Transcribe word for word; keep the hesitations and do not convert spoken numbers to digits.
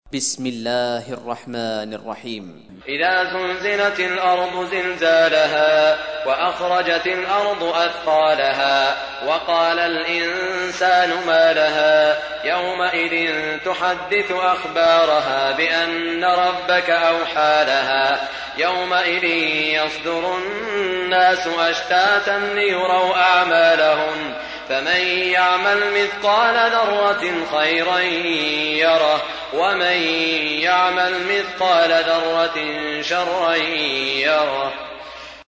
بسم الله الرحمن الرحيم. إذا زلزلت الأرض زلزالها وأخرجت الأرض أثقالها وقال الإنسان ما لها يومئذ تحدث أخبارها بأن ربك أوحى لها يومئذ يصدر الناس أشتاتا ليروا أعمالهم فمن يعمل مثقال ذرة خيرا يره ومن يعمل مثقال ذرة شرا يره.